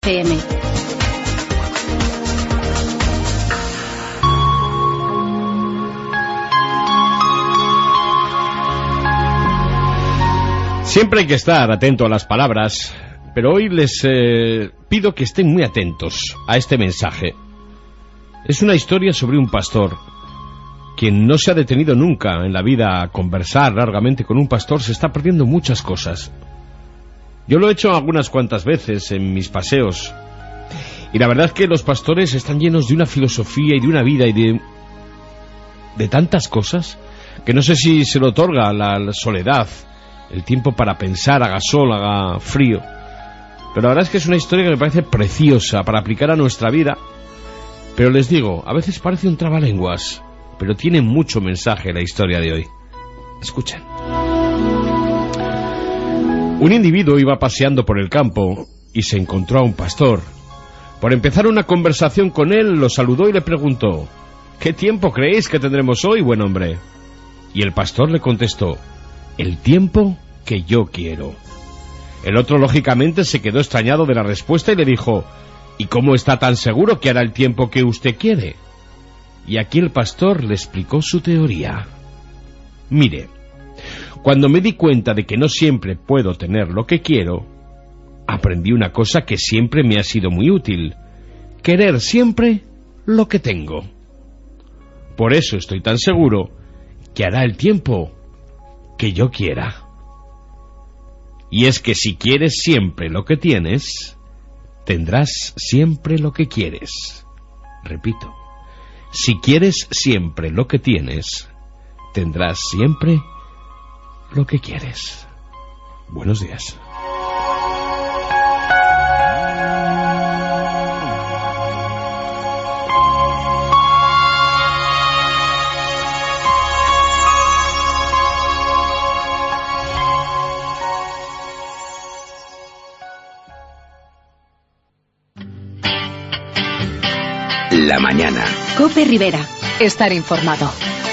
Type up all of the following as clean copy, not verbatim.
FM. Siempre hay que estar atento a las palabras, pero hoy les pido que estén muy atentos a este mensaje. Es una historia sobre un pastor. Quien no se ha detenido nunca en la vida a conversar largamente con un pastor se está perdiendo muchas cosas. Yo lo he hecho algunas cuantas veces en mis paseos, y la verdad es que los pastores están llenos de una filosofía y de una vida y de tantas cosas que no sé si se le otorga la soledad, el tiempo para pensar, haga sol, haga frío. Pero la verdad es que es una historia que me parece preciosa para aplicar a nuestra vida. Pero les digo, a veces parece un trabalenguas, pero tiene mucho mensaje la historia de hoy. Escuchen. Un individuo iba paseando por el campo y se encontró a un pastor. Por empezar una conversación con él, lo saludó y le preguntó: ¿qué tiempo creéis que tendremos hoy, buen hombre? Y el pastor le contestó: el tiempo que yo quiero. El otro lógicamente se quedó extrañado de la respuesta y le dijo: ¿y cómo está tan seguro que hará el tiempo que usted quiere? Y aquí el pastor le explicó su teoría. Mire, cuando me di cuenta de que no siempre puedo tener lo que quiero, aprendí una cosa que siempre me ha sido muy útil: querer siempre lo que tengo. Por eso estoy tan seguro que hará el tiempo que yo quiera. Y es que si quieres siempre lo que tienes, tendrás siempre lo que quieres. Repito, si quieres siempre lo que tienes, tendrás siempre lo que quieres. Buenos días. La mañana. COPE Rivera. Estar informado.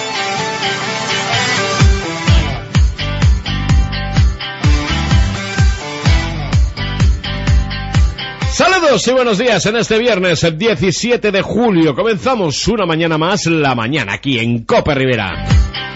Saludos y buenos días en este viernes, el 17 de julio. Comenzamos una mañana más, la mañana, aquí en COPE Rivera.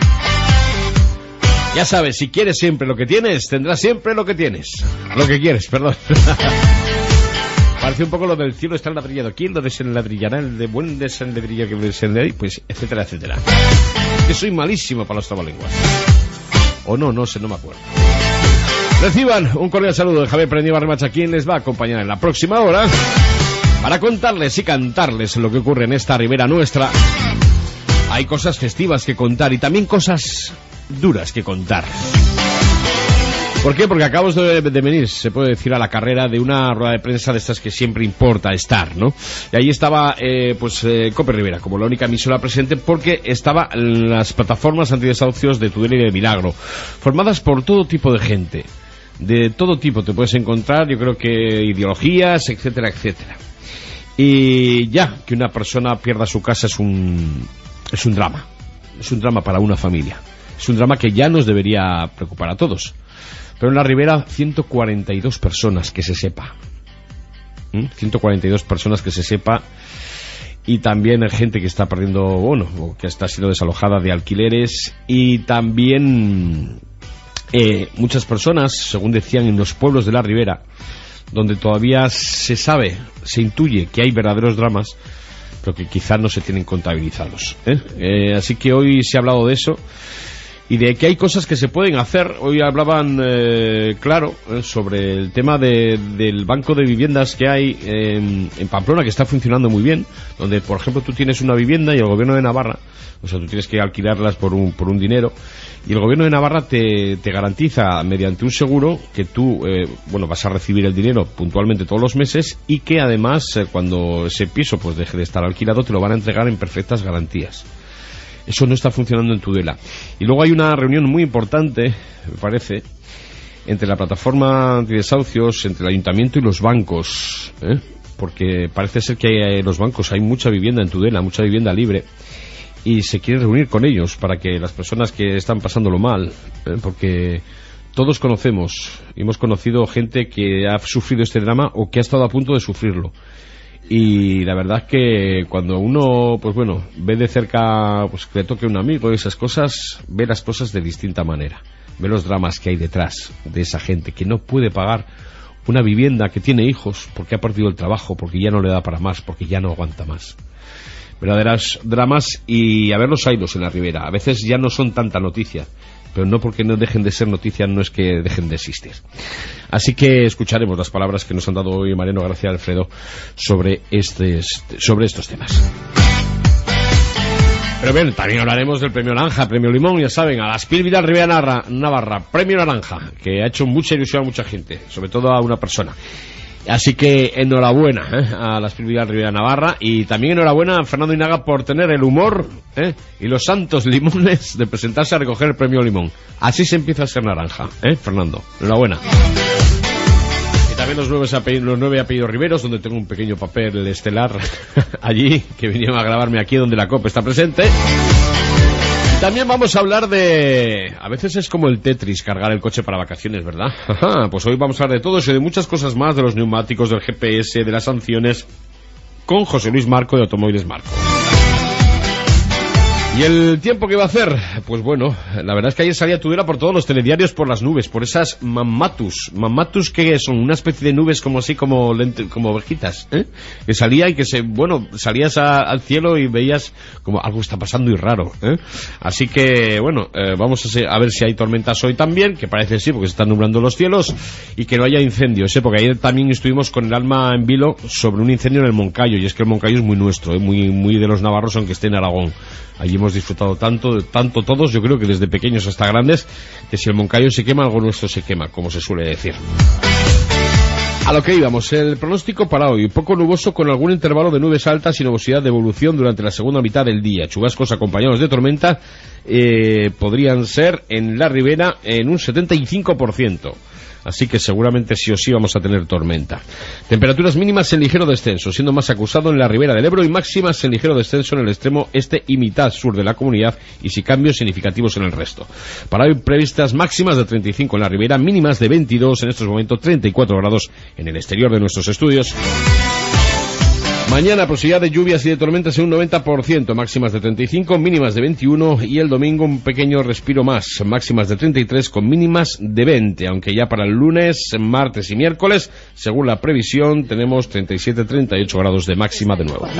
Ya sabes, si quieres siempre lo que tienes, tendrás siempre lo que tienes. Lo que quieres, perdón. Parece un poco lo del cielo está enladrillado. ¿Quién lo desenladrillará? El de buen desenladrillo que desenladrillará, pues, etcétera, etcétera. Que soy malísimo para los trabalenguas. O no sé, no me acuerdo. Reciban un cordial saludo de Javier Prendió Barremacha, quien les va a acompañar en la próxima hora para contarles y cantarles lo que ocurre en esta ribera nuestra. Hay cosas festivas que contar y también cosas duras que contar. ¿Por qué? Porque acabamos de venir, se puede decir, a la carrera de una rueda de prensa de estas que siempre importa estar, ¿no? Y ahí estaba, COPE Rivera, como la única emisora presente, porque estaba en las plataformas antidesahucios de Tudela y de Milagro, formadas por todo tipo de gente. De todo tipo te puedes encontrar, yo creo que ideologías, etcétera, etcétera. Y ya, que una persona pierda su casa es un drama. Es un drama para una familia. Es un drama que ya nos debería preocupar a todos. Pero en la Ribera, 142 personas, que se sepa. 142 personas que se sepa. Y también hay gente que está perdiendo, o que está siendo desalojada de alquileres. Y también muchas personas, según decían, en los pueblos de la Ribera, donde todavía se sabe, se intuye que hay verdaderos dramas, pero que quizás no se tienen contabilizados. Así que hoy se ha hablado de eso. Y de que hay cosas que se pueden hacer. Hoy hablaban, sobre el tema del banco de viviendas que hay en Pamplona, que está funcionando muy bien, donde, por ejemplo, tú tienes una vivienda y el gobierno de Navarra, o sea, tú tienes que alquilarlas por un dinero, y el gobierno de Navarra te garantiza mediante un seguro que tú, vas a recibir el dinero puntualmente todos los meses, y que además, cuando ese piso pues deje de estar alquilado, te lo van a entregar en perfectas garantías. Eso no está funcionando en Tudela. Y luego hay una reunión muy importante, me parece, entre la plataforma antidesahucios, entre el ayuntamiento y los bancos, porque parece ser que los bancos hay mucha vivienda en Tudela, mucha vivienda libre, y se quiere reunir con ellos para que las personas que están pasándolo mal, porque todos hemos conocido gente que ha sufrido este drama o que ha estado a punto de sufrirlo. Y la verdad es que cuando uno, pues bueno, ve de cerca, pues que le toque un amigo y esas cosas, ve las cosas de distinta manera. Ve los dramas que hay detrás de esa gente que no puede pagar una vivienda, que tiene hijos, porque ha perdido el trabajo, porque ya no le da para más, porque ya no aguanta más. Verdaderos dramas, y a ver los haylos en la ribera. A veces ya no son tanta noticia, pero no porque no dejen de ser noticias, no es que dejen de existir. Así que escucharemos las palabras que nos han dado hoy Mariano García Alfredo sobre estos temas. Pero bien, también hablaremos del Premio Naranja, Premio Limón, ya saben, a las Pílvidas Ribera Navarra, Premio Naranja, que ha hecho mucha ilusión a mucha gente, sobre todo a una persona. Así que enhorabuena a las Pílvidas Ribera Navarra, y también enhorabuena a Fernando Inaga por tener el humor y los santos limones de presentarse a recoger el Premio Limón. Así se empieza a ser naranja, Fernando, enhorabuena. Y también los 9 apellidos Riveros, donde tengo un pequeño papel estelar allí, que vinieron a grabarme aquí donde la COPE está presente. También vamos a hablar de... A veces es como el Tetris, cargar el coche para vacaciones, ¿verdad? Pues hoy vamos a hablar de todo eso y de muchas cosas más, de los neumáticos, del GPS, de las sanciones, con José Luis Marco de Automóviles Marco. ¿Y el tiempo que va a hacer? Pues bueno, la verdad es que ayer salía Tudela por todos los telediarios por las nubes, por esas mammatus. Mammatus, que son una especie de nubes como así, como ovejitas, que salía y que salías al cielo y veías como algo está pasando y raro, Así que, bueno, vamos a ver si hay tormentas hoy también, que parece sí, porque se están nublando los cielos, y que no haya incendios, porque ayer también estuvimos con el alma en vilo sobre un incendio en el Moncayo, y es que el Moncayo es muy nuestro, muy de los navarros, aunque esté en Aragón. Allí hemos disfrutado tanto todos, yo creo que desde pequeños hasta grandes, que si el Moncayo se quema, algo nuestro se quema, como se suele decir. A lo que íbamos, el pronóstico para hoy: poco nuboso con algún intervalo de nubes altas y nubosidad de evolución durante la segunda mitad del día. Chubascos acompañados de tormenta podrían ser en la ribera en un 75%. Así que seguramente sí o sí vamos a tener tormenta. Temperaturas mínimas en ligero descenso, siendo más acusado en la ribera del Ebro, y máximas en ligero descenso en el extremo este y mitad sur de la comunidad, y sin cambios significativos en el resto. Para hoy previstas máximas de 35 en la ribera, mínimas de 22, en estos momentos 34 grados en el exterior de nuestros estudios. Mañana posibilidad de lluvias y de tormentas en un 90%, máximas de 35, mínimas de 21, y el domingo un pequeño respiro más, máximas de 33 con mínimas de 20, aunque ya para el lunes, martes y miércoles, según la previsión, tenemos 37-38 grados de máxima de nuevo.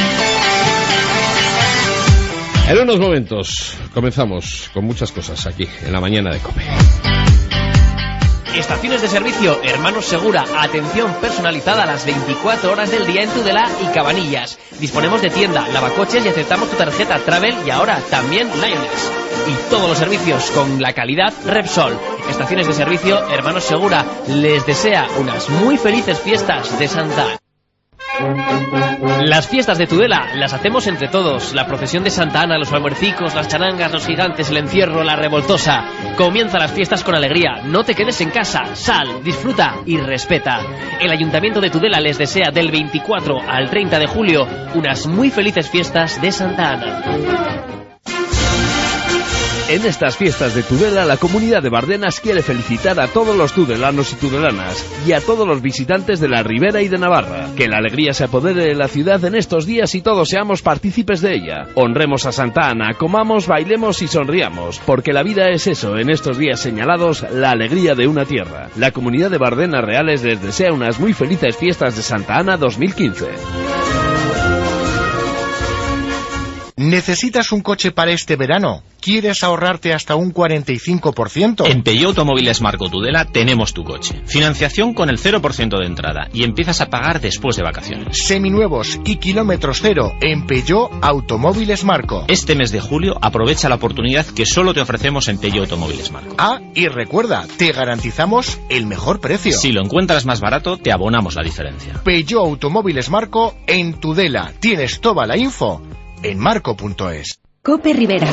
En unos momentos comenzamos con muchas cosas aquí en la mañana de COPE. Estaciones de servicio Hermanos Segura, atención personalizada a las 24 horas del día en Tudela y Cabanillas. Disponemos de tienda, lavacoches y aceptamos tu tarjeta Travel y ahora también Lioness. Y todos los servicios con la calidad Repsol. Estaciones de servicio Hermanos Segura les desea unas muy felices fiestas de Santa Ana. Las fiestas de Tudela las hacemos entre todos. La procesión de Santa Ana, los almuercicos, las charangas, los gigantes, el encierro, la revoltosa. Comienza las fiestas con alegría. No te quedes en casa. Sal, disfruta y respeta. El Ayuntamiento de Tudela les desea del 24 al 30 de julio unas muy felices fiestas de Santa Ana. En estas fiestas de Tudela, la Comunidad de Bardenas quiere felicitar a todos los tudelanos y tudelanas y a todos los visitantes de la Ribera y de Navarra. Que la alegría se apodere de la ciudad en estos días y todos seamos partícipes de ella. Honremos a Santa Ana, comamos, bailemos y sonriamos, porque la vida es eso, en estos días señalados, la alegría de una tierra. La Comunidad de Bardenas Reales les desea unas muy felices fiestas de Santa Ana 2015. ¿Necesitas un coche para este verano? ¿Quieres ahorrarte hasta un 45%? En Peugeot Automóviles Marco Tudela tenemos tu coche. Financiación con el 0% de entrada y empiezas a pagar después de vacaciones. Seminuevos y kilómetros cero en Peugeot Automóviles Marco. Este mes de julio aprovecha la oportunidad que solo te ofrecemos en Peugeot Automóviles Marco. Ah, y recuerda, te garantizamos el mejor precio. Si lo encuentras más barato, te abonamos la diferencia. Peugeot Automóviles Marco en Tudela. Tienes toda la info en marco.es. COPE Rivera.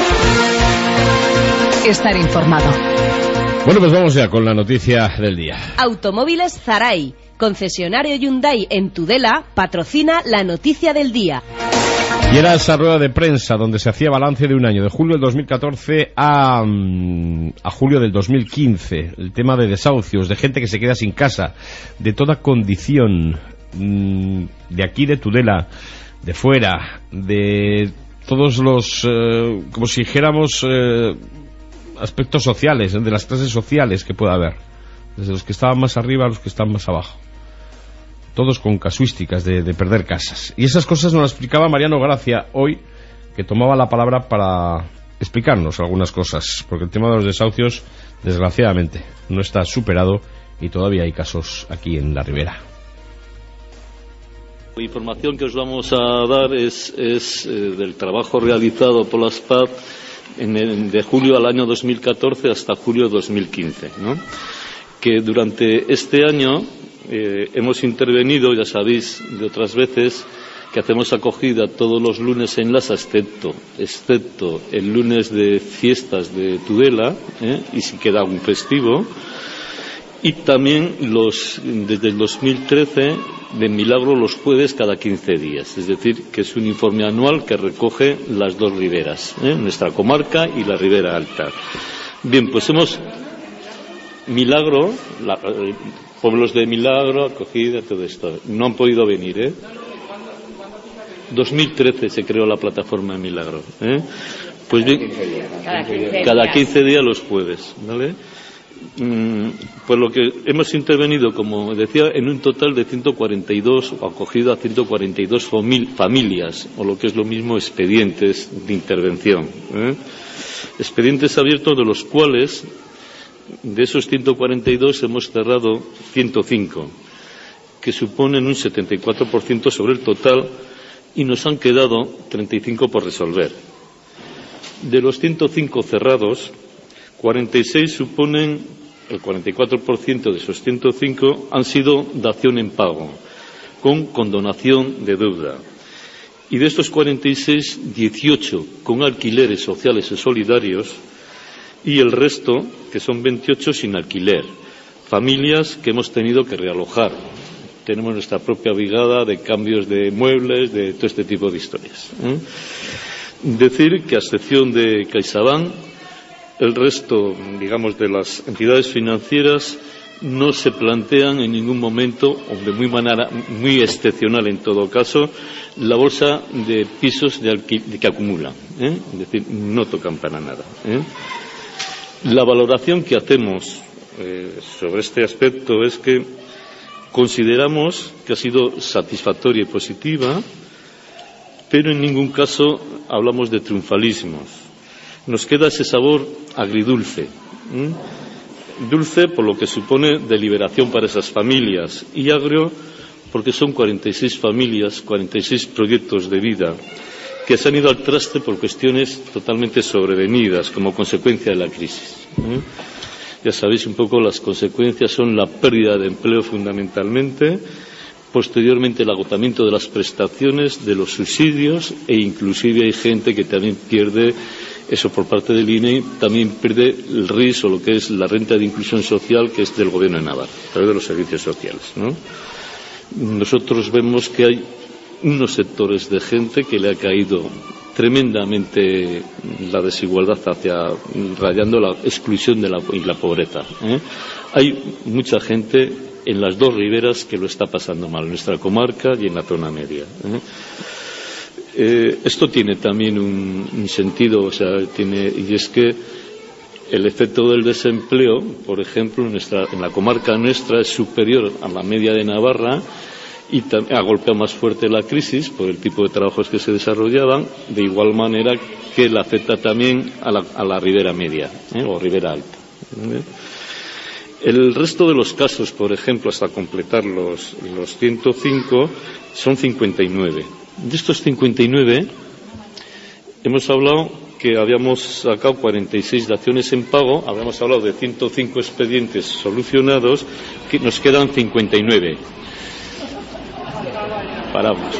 Estar informado. Bueno, pues vamos ya con la noticia del día. Automóviles Zaray, concesionario Hyundai en Tudela, patrocina la noticia del día. Y era esa rueda de prensa donde se hacía balance de un año, de julio del 2014 a julio del 2015. El tema de desahucios, de gente que se queda sin casa, de toda condición, de aquí, de Tudela, de fuera, de todos los, como si dijéramos, aspectos sociales, de las clases sociales que pueda haber, desde los que estaban más arriba a los que están más abajo. Todos con casuísticas de perder casas. Y esas cosas nos las explicaba Mariano Gracia hoy, que tomaba la palabra para explicarnos algunas cosas, porque el tema de los desahucios, desgraciadamente, no está superado y todavía hay casos aquí en la Ribera. La información que os vamos a dar es del trabajo realizado por la SPAD de julio al año 2014 hasta julio de 2015, ¿no? Que durante este año hemos intervenido, ya sabéis, de otras veces, que hacemos acogida todos los lunes en Lasa, excepto el lunes de fiestas de Tudela, y si queda un festivo, y también desde el 2013 de milagro los jueves cada 15 días, es decir, que es un informe anual que recoge las dos riberas, nuestra comarca y la Ribera Alta. Bien, pues Milagro, pueblos de Milagro, acogida, todo esto. No han podido venir, 2013 se creó la plataforma de Milagro, Pues bien, cada 15 días los jueves, ¿vale? Pues lo que hemos intervenido, como decía, en un total de 142, o acogido a 142 familias, o lo que es lo mismo, expedientes de intervención, expedientes abiertos, de los cuales, de esos 142 hemos cerrado 105, que suponen un 74% sobre el total, y nos han quedado 35 por resolver. De los 105 cerrados, 46 suponen, el 44% de esos 105 han sido dación en pago, con condonación de deuda. Y de estos 46, 18 con alquileres sociales y solidarios, y el resto, que son 28, sin alquiler. Familias que hemos tenido que realojar. Tenemos nuestra propia brigada de cambios de muebles, de todo este tipo de historias. Decir que, a excepción de CaixaBank, el resto, digamos, de las entidades financieras no se plantean en ningún momento, o de muy excepcional en todo caso, la bolsa de pisos que acumulan. Es decir, no tocan para nada. La valoración que hacemos sobre este aspecto es que consideramos que ha sido satisfactoria y positiva, pero en ningún caso hablamos de triunfalismos. Nos queda ese sabor agridulce, dulce por lo que supone de liberación para esas familias, y agrio porque son 46 familias, 46 proyectos de vida que se han ido al traste por cuestiones totalmente sobrevenidas como consecuencia de la crisis. Ya sabéis un poco, las consecuencias son la pérdida de empleo fundamentalmente, posteriormente el agotamiento de las prestaciones, de los subsidios, e inclusive hay gente que también pierde, eso por parte del INE, también pierde el RIS, o lo que es la renta de inclusión social, que es del Gobierno de Navarra, a través de los servicios sociales, ¿no? Nosotros vemos que hay unos sectores de gente que le ha caído tremendamente la desigualdad rayando la exclusión y la pobreza. Hay mucha gente en las dos riberas que lo está pasando mal, en nuestra comarca y en la zona media. Esto tiene también un sentido, y es que el efecto del desempleo, por ejemplo, en la comarca nuestra es superior a la media de Navarra, y ha golpeado más fuerte la crisis por el tipo de trabajos que se desarrollaban, de igual manera que la afecta también a la ribera media, o ribera alta. El resto de los casos, por ejemplo, hasta completar los 105, son 59. De estos 59 hemos hablado que habíamos sacado 46 daciones en pago, habíamos hablado de 105 expedientes solucionados, que nos quedan 59. Paramos.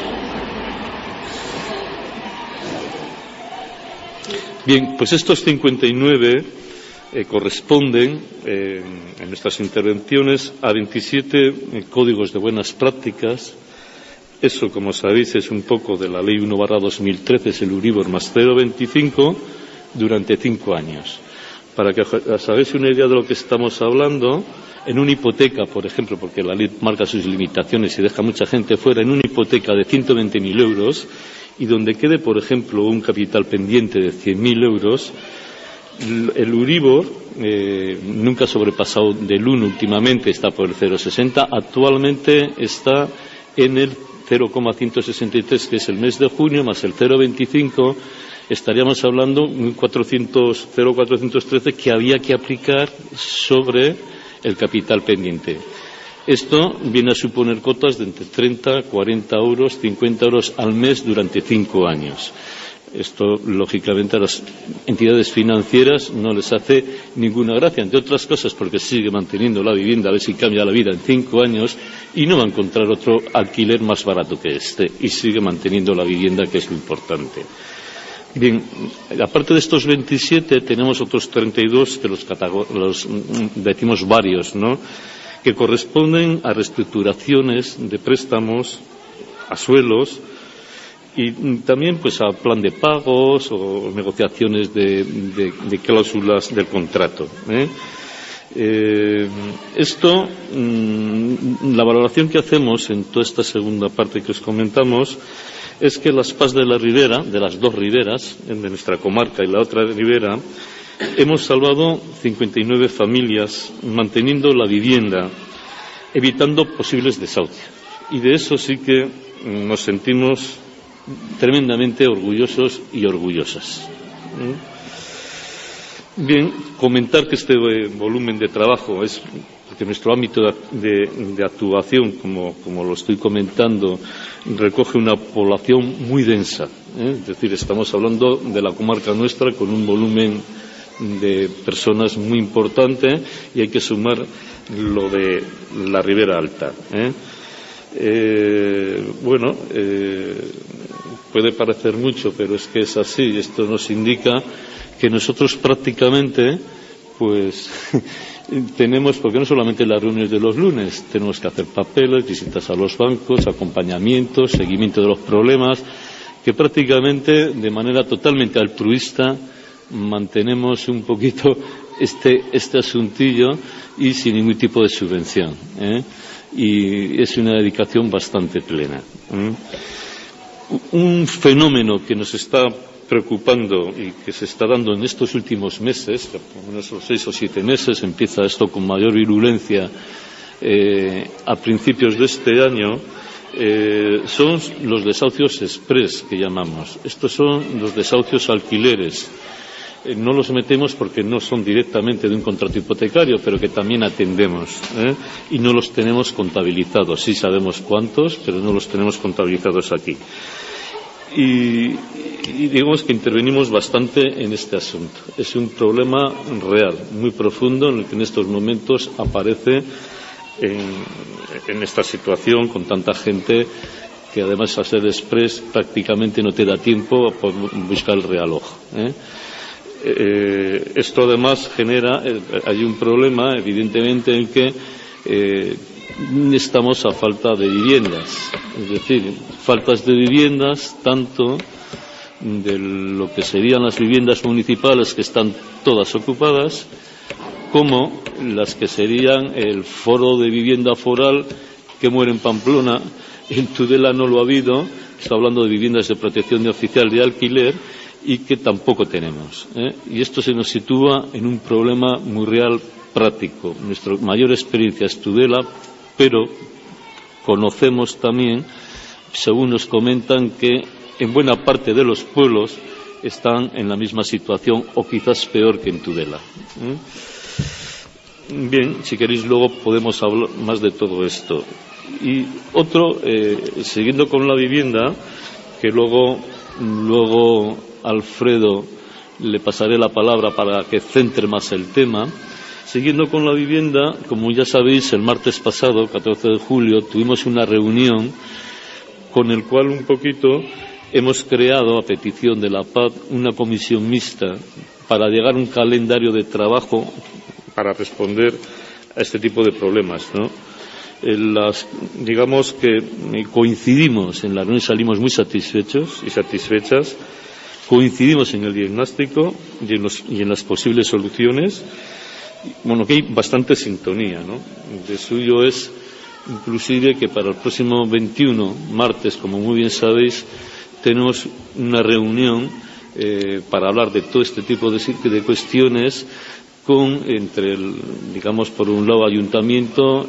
Bien, pues estos 59 corresponden en nuestras intervenciones a 27 códigos de buenas prácticas, Eso, como sabéis, es un poco de la Ley 1/2013, es el Euribor más 0,25 durante 5 años. Para que os hagáis una idea de lo que estamos hablando, en una hipoteca, por ejemplo, porque la ley marca sus limitaciones y deja mucha gente fuera, en una hipoteca de 120.000 euros y donde quede, por ejemplo, un capital pendiente de 100.000 euros, el Euribor nunca ha sobrepasado del 1 últimamente, está por el 0,60, actualmente está en el 0,163, que es el mes de junio, más el 0,25, estaríamos hablando de un 0,413 que había que aplicar sobre el capital pendiente. Esto viene a suponer cotas de entre 30, 40 euros, 50 euros al mes durante 5 años. Esto, lógicamente, a las entidades financieras no les hace ninguna gracia, entre otras cosas porque sigue manteniendo la vivienda, a ver si cambia la vida en 5 años y no va a encontrar otro alquiler más barato que este, y sigue manteniendo la vivienda, que es lo importante. Bien, aparte de estos 27 tenemos otros 32 que los decimos varios, ¿no?, que corresponden a reestructuraciones de préstamos, a suelos y también pues a plan de pagos o negociaciones de cláusulas del contrato. Esto, la valoración que hacemos en toda esta segunda parte que os comentamos, es que las PAS de la Ribera, de las dos riberas, de nuestra comarca y la otra ribera, hemos salvado 59 familias manteniendo la vivienda, evitando posibles desahucios. Y de eso sí que nos sentimos tremendamente orgullosos y orgullosas. Bien, comentar que este volumen de trabajo es porque nuestro ámbito de actuación, como lo estoy comentando, recoge una población muy densa. Es decir, estamos hablando de la comarca nuestra con un volumen de personas muy importante y hay que sumar lo de la Ribera Alta. Puede parecer mucho, pero es que es así. Esto nos indica que nosotros prácticamente pues tenemos, porque no solamente las reuniones de los lunes, tenemos que hacer papeles, visitas a los bancos, acompañamientos, seguimiento de los problemas, que prácticamente de manera totalmente altruista mantenemos un poquito este asuntillo y sin ningún tipo de subvención, y es una dedicación bastante plena. Un fenómeno que nos está preocupando y que se está dando en estos últimos meses, por lo menos los 6 o 7 meses, empieza esto con mayor virulencia a principios de este año, son los desahucios express que llamamos. Estos son los desahucios alquileres. No los metemos porque no son directamente de un contrato hipotecario, pero que también atendemos, y no los tenemos contabilizados. Sí sabemos cuántos, pero no los tenemos contabilizados aquí. Y digamos que intervenimos bastante en este asunto. Es un problema real, muy profundo, en el que en estos momentos aparece en esta situación con tanta gente que además al ser express prácticamente no te da tiempo a buscar el reloj. Esto además genera, hay un problema evidentemente en que estamos a falta de viviendas, es decir, faltas de viviendas tanto de lo que serían las viviendas municipales, que están todas ocupadas, como las que serían el foro de vivienda foral que muere en Pamplona. En Tudela no lo ha habido, está hablando de viviendas de protección oficial de alquiler, y que tampoco tenemos, y esto se nos sitúa en un problema muy real, práctico. Nuestra mayor experiencia es Tudela, pero conocemos también, según nos comentan, que en buena parte de los pueblos están en la misma situación o quizás peor que en Tudela. Bien, si queréis luego podemos hablar más de todo esto. Y otro, siguiendo con la vivienda, que luego Alfredo le pasaré la palabra para que centre más el tema. Siguiendo con la vivienda, como ya sabéis, el martes pasado, 14 de julio, tuvimos una reunión con el cual un poquito hemos creado, a petición de la PAD, una comisión mixta para llegar a un calendario de trabajo para responder a este tipo de problemas, ¿no? digamos que coincidimos en la reunión, salimos muy satisfechos y satisfechas, coincidimos en el diagnóstico y en las posibles soluciones. Bueno, que hay bastante sintonía, ¿no? De suyo es inclusive que para el próximo 21, martes, como muy bien sabéis, tenemos una reunión para hablar de todo este tipo de cuestiones entre digamos, por un lado, ayuntamiento,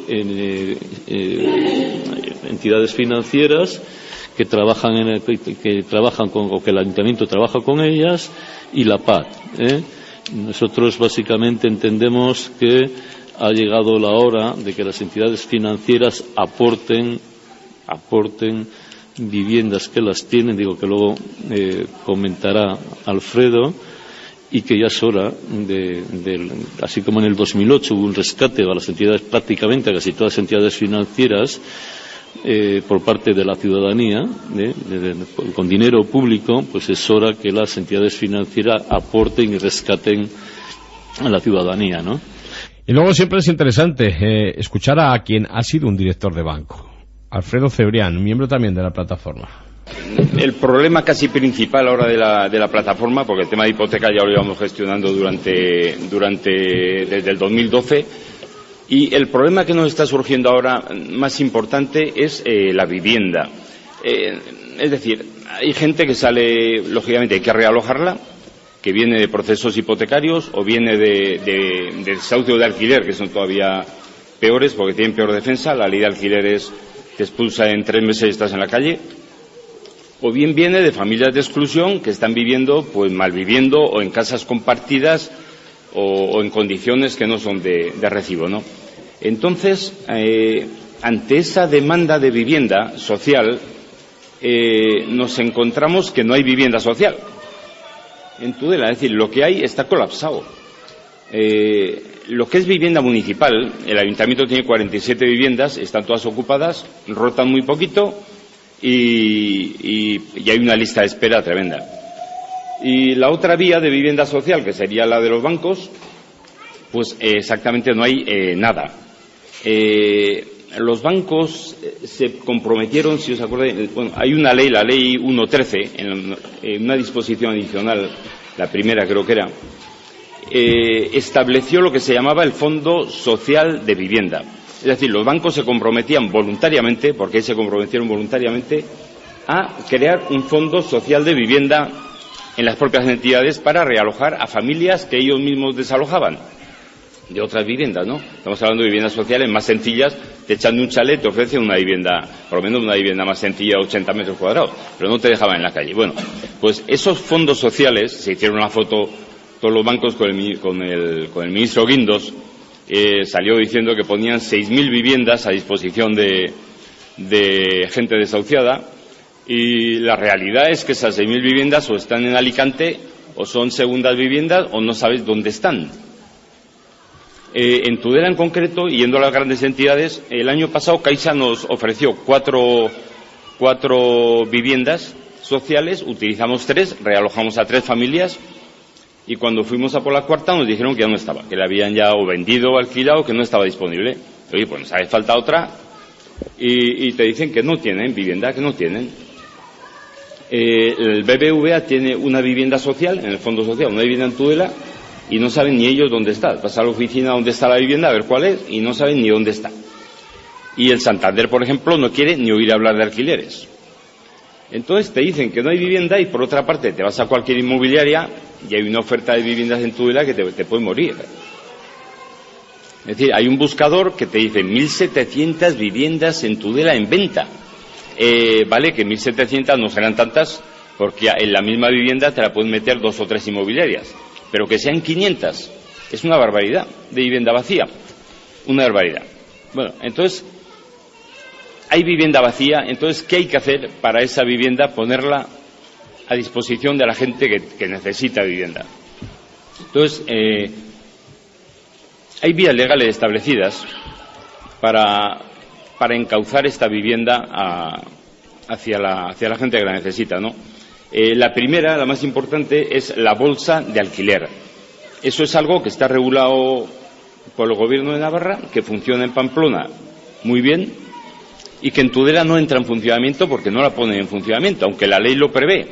entidades financieras que trabajan o que el ayuntamiento trabaja con ellas, y la PAD. Nosotros básicamente entendemos que ha llegado la hora de que las entidades financieras aporten viviendas que las tienen, digo que luego comentará Alfredo, y que ya es hora así como en el 2008 hubo un rescate a las entidades, prácticamente a casi todas las entidades financieras por parte de la ciudadanía, con dinero público, pues es hora que las entidades financieras aporten y rescaten a la ciudadanía, ¿no? Y luego siempre es interesante escuchar a quien ha sido un director de banco. Alfredo Cebrián, miembro también de la plataforma. El problema casi principal ahora de la plataforma, porque el tema de hipoteca ya lo íbamos gestionando desde el 2012, y el problema que nos está surgiendo ahora más importante es la vivienda. Es decir, hay gente que sale, lógicamente hay que realojarla, que viene de procesos hipotecarios o viene de desahucio de alquiler, que son todavía peores porque tienen peor defensa. La ley de alquileres te expulsa en 3 meses y estás en la calle. O bien viene de familias de exclusión que están viviendo, pues malviviendo, o en casas compartidas, o en condiciones que no son de recibo, ¿no? Entonces, ante esa demanda de vivienda social, nos encontramos que no hay vivienda social en Tudela. Es decir, lo que hay está colapsado. Lo que es vivienda municipal, el ayuntamiento tiene 47 viviendas, están todas ocupadas, rotan muy poquito, y hay una lista de espera tremenda. Y la otra vía de vivienda social, que sería la de los bancos, pues exactamente no hay nada. Los bancos se comprometieron, si os acordáis, bueno, hay una ley, la ley 1.13, en una disposición adicional, la primera creo que era, estableció lo que se llamaba el Fondo Social de Vivienda. Es decir, los bancos se comprometían voluntariamente, porque se comprometieron voluntariamente, a crear un fondo social de vivienda en las propias entidades para realojar a familias que ellos mismos desalojaban de otras viviendas, ¿no? Estamos hablando de viviendas sociales más sencillas, te echan de un chalet, te ofrecen una vivienda, por lo menos una vivienda más sencilla, 80 metros cuadrados, pero no te dejaban en la calle. Bueno, pues esos fondos sociales, se hicieron una foto todos los bancos con el ministro Guindos, salió diciendo que ponían 6.000 viviendas a disposición de gente desahuciada, y la realidad es que esas 6.000 viviendas o están en Alicante, o son segundas viviendas, o no sabes dónde están. En Tudela en concreto, yendo a las grandes entidades, el año pasado Caixa nos ofreció cuatro viviendas sociales, utilizamos 3, realojamos a 3 familias, y cuando fuimos a por la cuarta nos dijeron que ya no estaba, que la habían ya o vendido o alquilado, que no estaba disponible. Oye, pues nos hace falta otra, y te dicen que no tienen vivienda, que no tienen. El BBVA tiene una vivienda social, en el fondo social, una vivienda en Tudela, y no saben ni ellos dónde está. Vas a la oficina donde está la vivienda a ver cuál es, y no saben ni dónde está. Y el Santander, por ejemplo, no quiere ni oír hablar de alquileres. Entonces te dicen que no hay vivienda, y por otra parte te vas a cualquier inmobiliaria y hay una oferta de viviendas en Tudela que te puede morir. Es decir, hay un buscador que te dice 1.700 viviendas en Tudela en venta. Vale, que 1.700 no serán tantas, porque en la misma vivienda te la pueden meter 2 o 3 inmobiliarias, pero que sean 500 es una barbaridad de vivienda vacía, una barbaridad. Bueno, entonces hay vivienda vacía. Entonces, ¿qué hay que hacer para esa vivienda? Ponerla a disposición de la gente que necesita vivienda. Entonces, hay vías legales establecidas para encauzar esta vivienda hacia la gente que la necesita, ¿no? La primera, la más importante, es la bolsa de alquiler. Eso es algo que está regulado por el Gobierno de Navarra, que funciona en Pamplona muy bien, y que en Tudela no entra en funcionamiento porque no la ponen en funcionamiento, aunque la ley lo prevé.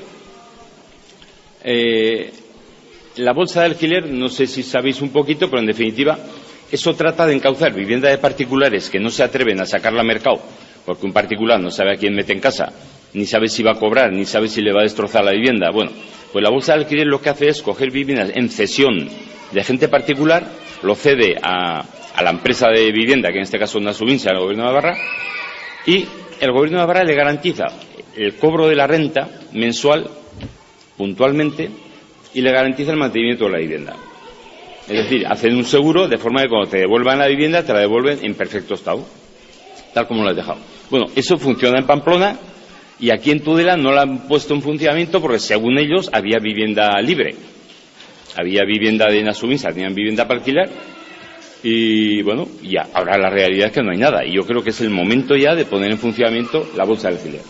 La bolsa de alquiler, no sé si sabéis un poquito, pero en definitiva, eso trata de encauzar vivienda de particulares que no se atreven a sacarla al mercado, porque un particular no sabe a quién mete en casa, ni sabe si va a cobrar, ni sabe si le va a destrozar la vivienda. Bueno, pues la bolsa de alquiler lo que hace es coger viviendas en cesión de gente particular, lo cede a la empresa de vivienda, que en este caso es una subinsa del Gobierno de Navarra, y el Gobierno de Navarra le garantiza el cobro de la renta mensual, puntualmente, y le garantiza el mantenimiento de la vivienda. Es decir, hacen un seguro de forma que cuando te devuelvan la vivienda, te la devuelven en perfecto estado, tal como la has dejado. Bueno, eso funciona en Pamplona, y aquí en Tudela no la han puesto en funcionamiento porque, según ellos, había vivienda libre. Había vivienda de Nasubinsa, tenían vivienda para alquilar, y bueno, ya, ahora la realidad es que no hay nada, y yo creo que es el momento ya de poner en funcionamiento la bolsa de alquiler.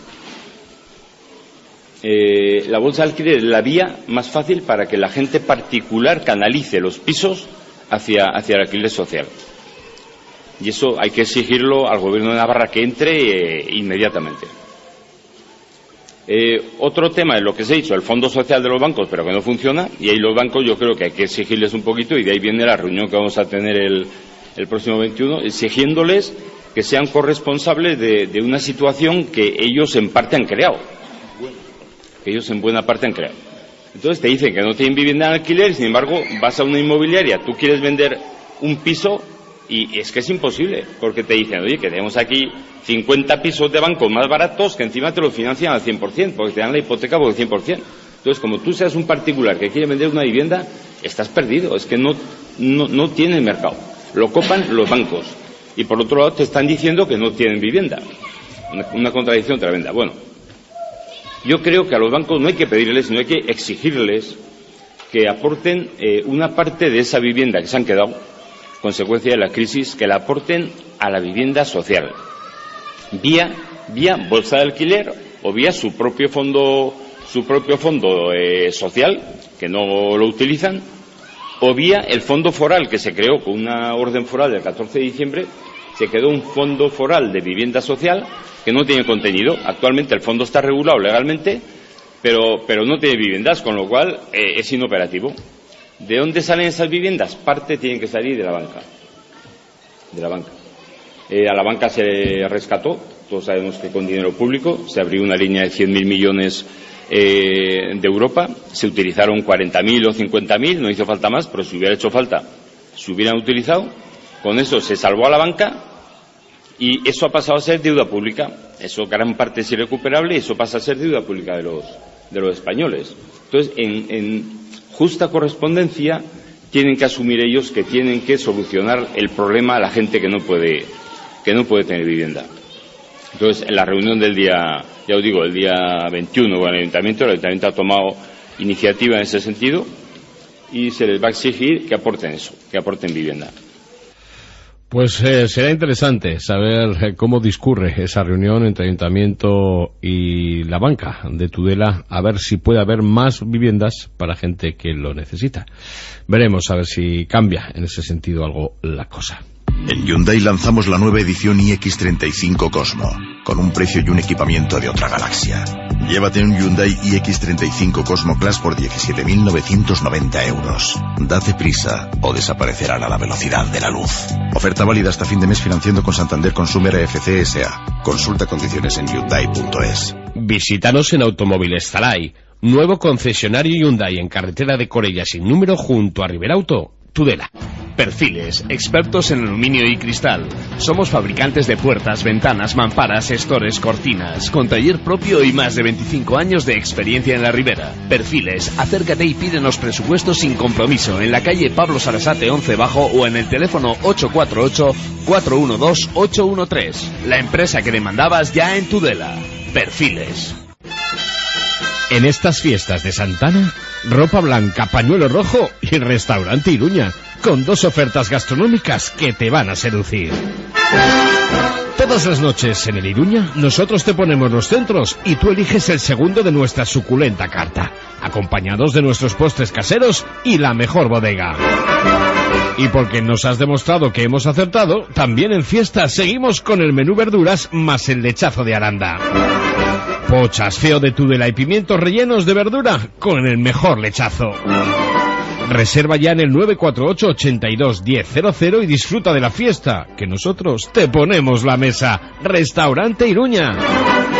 La bolsa de alquiler es la vía más fácil para que la gente particular canalice los pisos hacia el alquiler social. Y eso hay que exigirlo al Gobierno de Navarra que entre inmediatamente. Otro tema es lo que se ha dicho, el fondo social de los bancos, pero que no funciona, y ahí los bancos yo creo que hay que exigirles un poquito, y de ahí viene la reunión que vamos a tener el próximo 21, exigiéndoles que sean corresponsables de una situación que ellos en parte han creado. Que ellos en buena parte han creado. Entonces te dicen que no tienen vivienda en alquiler y sin embargo vas a una inmobiliaria, tú quieres vender un piso y es que es imposible, porque te dicen, oye, que tenemos aquí 50 pisos de bancos más baratos que encima te lo financian al 100%, porque te dan la hipoteca por el 100%. Entonces, como tú seas un particular que quiere vender una vivienda, estás perdido, es que no tiene mercado. Lo copan los bancos y por otro lado te están diciendo que no tienen vivienda. Una contradicción tremenda. Bueno, yo creo que a los bancos no hay que pedirles, sino hay que exigirles que aporten una parte de esa vivienda que se han quedado, consecuencia de la crisis, que la aporten a la vivienda social, vía bolsa de alquiler o vía su propio fondo social, que no lo utilizan, o vía el fondo foral que se creó con una orden foral del 14 de diciembre, se quedó un fondo foral de vivienda social que no tiene contenido. Actualmente el fondo está regulado legalmente, pero no tiene viviendas, con lo cual es inoperativo. ¿De dónde salen esas viviendas? Parte tienen que salir de la banca. A la banca se rescató, todos sabemos que con dinero público, se abrió una línea de 100.000 millones de Europa, se utilizaron 40.000 o 50.000, no hizo falta más, pero si hubiera hecho falta, se hubieran utilizado. Con eso se salvó a la banca y eso ha pasado a ser deuda pública. Eso gran parte es irrecuperable y eso pasa a ser deuda pública de los españoles. Entonces, en justa correspondencia, tienen que asumir ellos que tienen que solucionar el problema a la gente que no puede tener vivienda. Entonces, en la reunión del día, ya os digo, el día 21 con el Ayuntamiento ha tomado iniciativa en ese sentido y se les va a exigir que aporten eso, que aporten vivienda. Pues será interesante saber cómo discurre esa reunión entre Ayuntamiento y la banca de Tudela, a ver si puede haber más viviendas para gente que lo necesita. Veremos a ver si cambia en ese sentido algo la cosa. En Hyundai lanzamos la nueva edición iX35 Cosmo, con un precio y un equipamiento de otra galaxia. Llévate un Hyundai iX35 Cosmo Class por 17.990 euros. Date prisa o desaparecerán a la velocidad de la luz. Oferta válida hasta fin de mes financiando con Santander Consumer AFC S.A. Consulta condiciones en Hyundai.es. Visítanos en Automóviles Zalay, nuevo concesionario Hyundai en carretera de Corella sin número junto a Riberauto, Tudela. Perfiles, expertos en aluminio y cristal. Somos fabricantes de puertas, ventanas, mamparas, estores, cortinas, con taller propio y más de 25 años de experiencia en la Ribera. Perfiles, acércate y pídenos presupuestos sin compromiso en la calle Pablo Sarasate 11 Bajo o en el teléfono 848-412-813. La empresa que demandabas ya en Tudela. Perfiles. En estas fiestas de Santana, ropa blanca, pañuelo rojo y restaurante Iruña, con 2 ofertas gastronómicas que te van a seducir. Todas las noches en el Iruña, nosotros te ponemos los centros y tú eliges el segundo de nuestra suculenta carta, acompañados de nuestros postres caseros y la mejor bodega. Y porque nos has demostrado que hemos acertado, también en fiesta seguimos con el menú verduras más el lechazo de Aranda. Pochas, feo de Tudela y pimientos rellenos de verdura con el mejor lechazo. Reserva ya en el 948 82 1000 y disfruta de la fiesta, que nosotros te ponemos la mesa. Restaurante Iruña.